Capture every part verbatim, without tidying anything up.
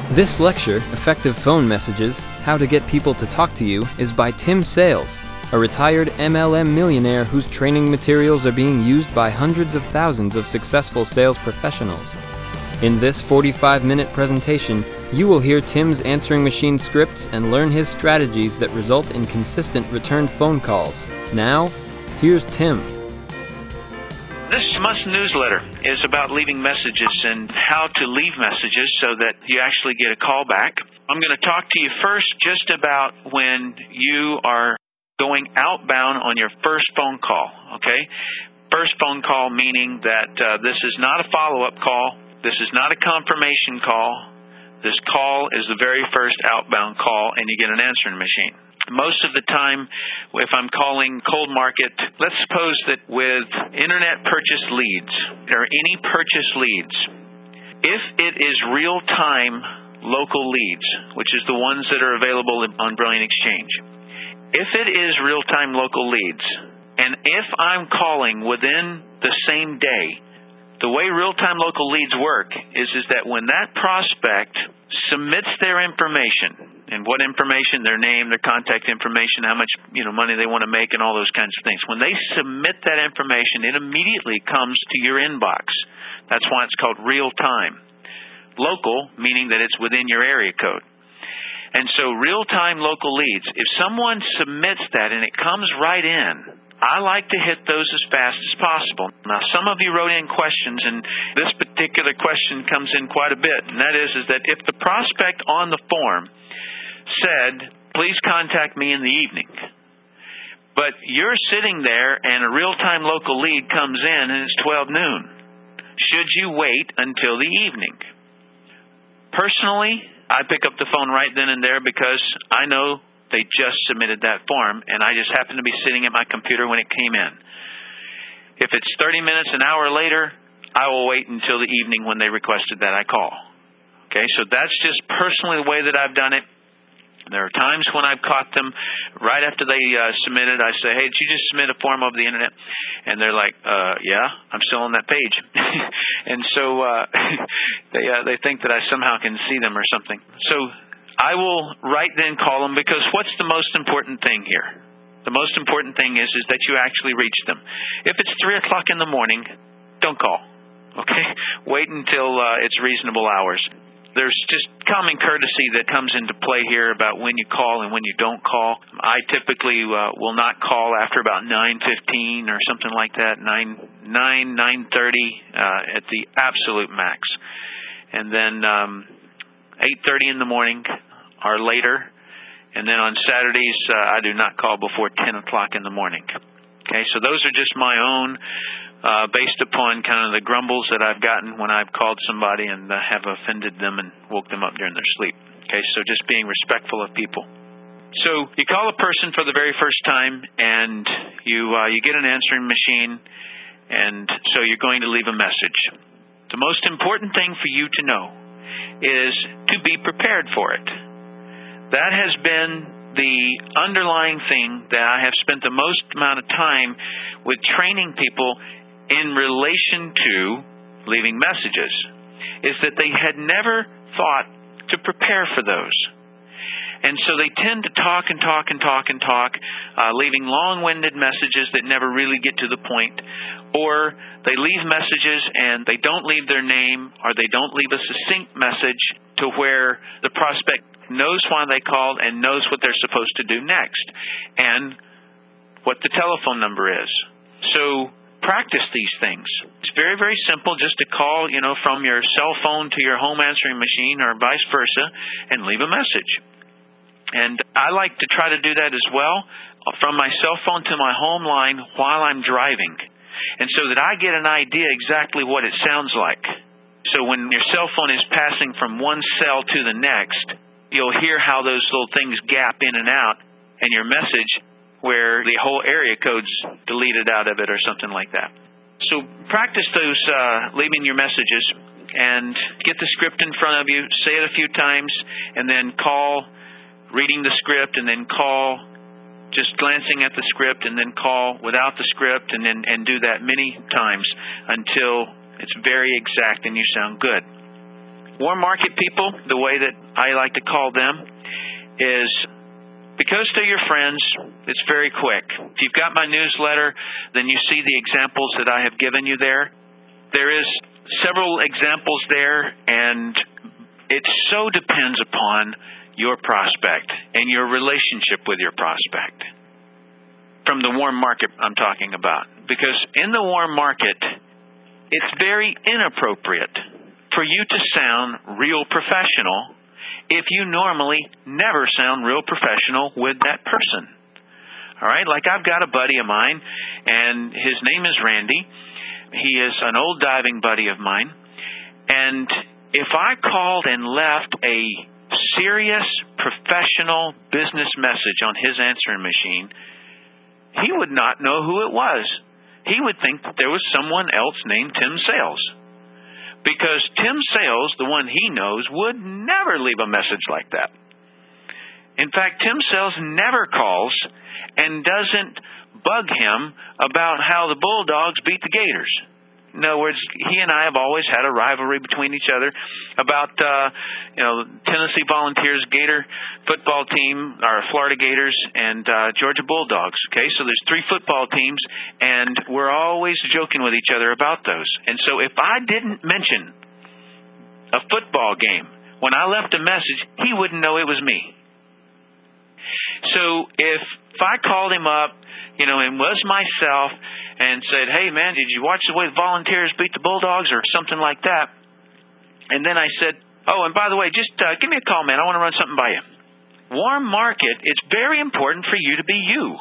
This lecture, Effective Phone Messages, How to Get People to Talk to You, is by Tim Sales, a retired M L M millionaire whose training materials are being used by hundreds of thousands of successful sales professionals. In this forty-five minute presentation, you will hear Tim's answering machine scripts and learn his strategies that result in consistent returned phone calls. Now, here's Tim. This month's newsletter is about leaving messages and how to leave messages so that you actually get a call back. I'm going to talk to you first just about when you are going outbound on your first phone call, okay? First phone call meaning that uh, this is not a follow-up call. This is not a confirmation call. This call is the very first outbound call, and you get an answering machine. Most of the time, if I'm calling cold market, let's suppose that with internet purchase leads, or any purchase leads, if it is real-time local leads, which is the ones that are available on Brilliant Exchange, if it is real-time local leads, and if I'm calling within the same day, the way real-time local leads work is, is that when that prospect submits their information, and what information, their name, their contact information, how much you know money they want to make, and all those kinds of things. When they submit that information, it immediately comes to your inbox. That's why it's called real-time. Local, meaning that it's within your area code. And so real-time local leads, if someone submits that and it comes right in, I like to hit those as fast as possible. Now, some of you wrote in questions, and this particular question comes in quite a bit, and that is, is that if the prospect on the form said, please contact me in the evening, but you're sitting there and a real-time local lead comes in and it's twelve noon, should you wait until the evening? Personally, I pick up the phone right then and there because I know they just submitted that form, and I just happened to be sitting at my computer when it came in. If it's thirty minutes, an hour later, I will wait until the evening when they requested that I call. Okay, so that's just personally the way that I've done it. There are times when I've caught them right after they uh, submitted. I say, hey, did you just submit a form over the internet? And they're like, uh, yeah, I'm still on that page. and so uh, they uh, they think that I somehow can see them or something. So I will right then call them, because what's the most important thing here? The most important thing is, is that you actually reach them. If it's three o'clock in the morning, don't call, okay? Wait until uh, it's reasonable hours. There's just common courtesy that comes into play here about when you call and when you don't call. I typically uh, will not call after about nine fifteen or something like that, nine, nine, nine thirty uh, at the absolute max. And then um, eight thirty in the morning or later. And then on Saturdays, uh, I do not call before ten o'clock in the morning. Okay, so those are just my own, uh, based upon kind of the grumbles that I've gotten when I've called somebody and uh, have offended them and woke them up during their sleep. Okay, so just being respectful of people. So you call a person for the very first time, and you uh, you get an answering machine, and so you're going to leave a message. The most important thing for you to know is to be prepared for it. That has been the underlying thing that I have spent the most amount of time with training people in relation to leaving messages, is that they had never thought to prepare for those. And so they tend to talk and talk and talk and talk, uh, leaving long-winded messages that never really get to the point. Or they leave messages and they don't leave their name, or they don't leave a succinct message to where the prospect knows why they called and knows what they're supposed to do next and what the telephone number is. So practice these things. It's very, very simple just to call, you know, from your cell phone to your home answering machine or vice versa and leave a message. And I like to try to do that as well from my cell phone to my home line while I'm driving, and so that I get an idea exactly what it sounds like. So when your cell phone is passing from one cell to the next, you'll hear how those little things gap in and out, and your message where the whole area code's deleted out of it or something like that. So practice those uh, leaving your messages and get the script in front of you, say it a few times, and then call reading the script, and then call just glancing at the script, and then call without the script, and then and do that many times until it's very exact and you sound good. Warm market people, the way that I like to call them, is because they're your friends, it's very quick. If you've got my newsletter, then you see the examples that I have given you there. There is several examples there, and it so depends upon your prospect and your relationship with your prospect. From the warm market I'm talking about. Because in the warm market, it's very inappropriate for you to sound real professional if you normally never sound real professional with that person. All right? Like I've got a buddy of mine, and his name is Randy. He is an old diving buddy of mine. And if I called and left a serious, professional business message on his answering machine, he would not know who it was. He would think that there was someone else named Tim Sales. Because Tim Sales, the one he knows, would never leave a message like that. In fact, Tim Sales never calls and doesn't bug him about how the Bulldogs beat the Gators. In other words, he and I have always had a rivalry between each other about, uh, you know, Tennessee Volunteers Gator football team, or Florida Gators, and uh, Georgia Bulldogs. Okay, so there's three football teams, and we're always joking with each other about those. And so if I didn't mention a football game when I left a message, he wouldn't know it was me. So if, if I called him up, you know, and was myself and said, hey, man, did you watch the way the Volunteers beat the Bulldogs or something like that? And then I said, oh, and by the way, just uh, give me a call, man. I want to run something by you. Warm market, it's very important for you to be you.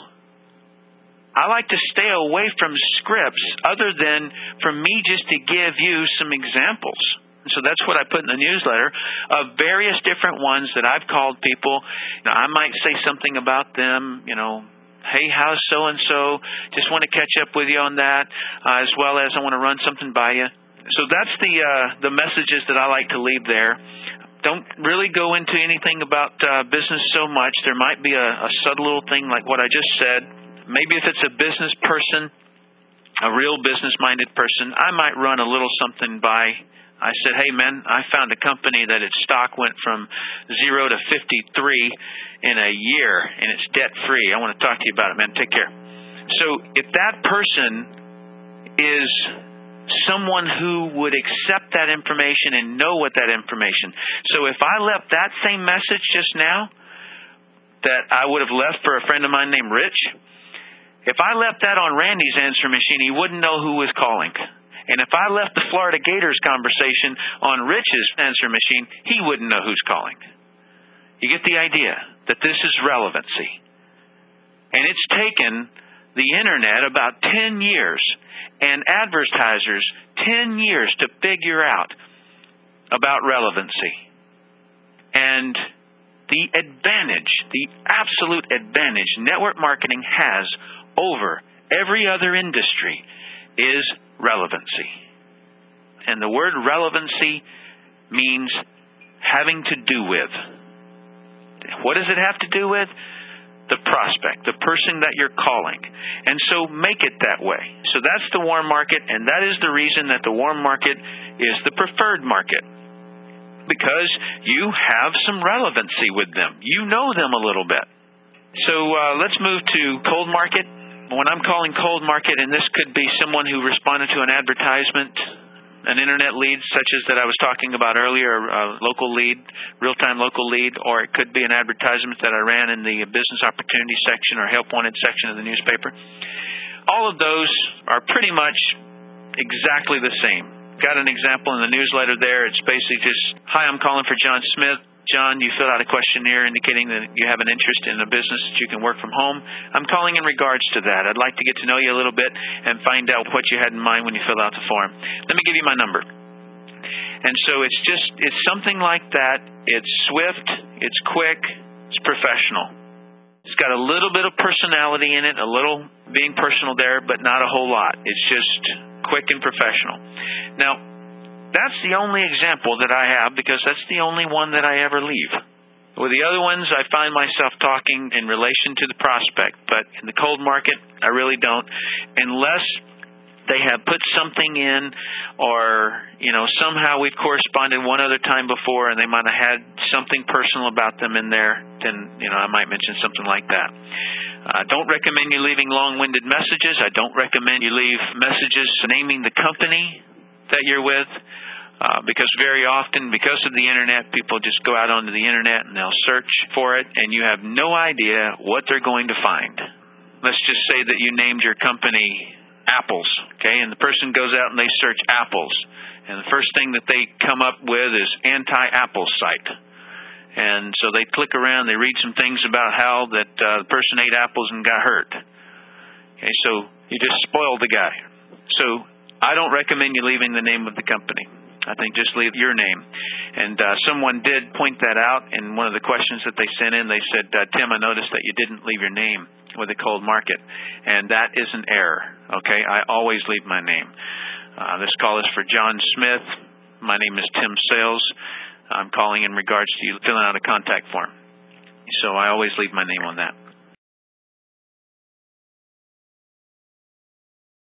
I like to stay away from scripts other than for me just to give you some examples. So that's what I put in the newsletter of various different ones that I've called people. Now, I might say something about them, you know, hey, how's so-and-so? Just want to catch up with you on that, uh, as well as I want to run something by you. So that's the uh, the messages that I like to leave there. Don't really go into anything about uh, business so much. There might be a, a subtle little thing like what I just said. Maybe if it's a business person, a real business-minded person, I might run a little something by. I said, hey, man, I found a company that its stock went from zero to fifty-three in a year, and it's debt-free. I want to talk to you about it, man. Take care. So if that person is someone who would accept that information and know what that information. So if I left that same message just now that I would have left for a friend of mine named Rich, if I left that on Randy's answer machine, he wouldn't know who was calling. And if I left the Florida Gators conversation on Rich's answer machine, he wouldn't know who's calling. You get the idea that this is relevancy. And it's taken the Internet about ten years and advertisers ten years to figure out about relevancy. And the advantage, the absolute advantage network marketing has over every other industry is relevancy. And the word relevancy means having to do with. What does it have to do with? The prospect, the person that you're calling. And so make it that way. So that's the warm market, and that is the reason that the warm market is the preferred market. Because you have some relevancy with them. You know them a little bit. So uh, let's move to cold market. When I'm calling cold market, and this could be someone who responded to an advertisement, an internet lead such as that I was talking about earlier, a local lead, real-time local lead, or it could be an advertisement that I ran in the business opportunity section or help wanted section of the newspaper. All of those are pretty much exactly the same. Got an example in the newsletter there. It's basically just, hi, I'm calling for John Smith. John, you fill out a questionnaire indicating that you have an interest in a business that you can work from home. I'm calling in regards to that. I'd like to get to know you a little bit and find out what you had in mind when you fill out the form. Let me give you my number. And so it's just, it's something like that. It's swift, it's quick, it's professional. It's got a little bit of personality in it, a little being personal there, but not a whole lot. It's just quick and professional. Now, that's the only example that I have because that's the only one that I ever leave. With the other ones, I find myself talking in relation to the prospect, but in the cold market, I really don't, unless they have put something in, or, you know, somehow we've corresponded one other time before and they might have had something personal about them in there, then, you know, I might mention something like that. I don't recommend you leaving long-winded messages. I don't recommend you leave messages naming the company that you're with, uh, because very often, because of the Internet, people just go out onto the Internet and they'll search for it, and you have no idea what they're going to find. Let's just say that you named your company Apples, okay, and the person goes out and they search apples, and the first thing that they come up with is anti-apple site. And so they click around, they read some things about how that uh, the person ate apples and got hurt. Okay, so you just spoiled the guy. So I don't recommend you leaving the name of the company. I think just leave your name. And uh, someone did point that out in one of the questions that they sent in. They said, uh, Tim, I noticed that you didn't leave your name with a cold market. And that is an error. Okay, I always leave my name. Uh, this call is for John Smith. My name is Tim Sales. I'm calling in regards to you filling out a contact form. So I always leave my name on that.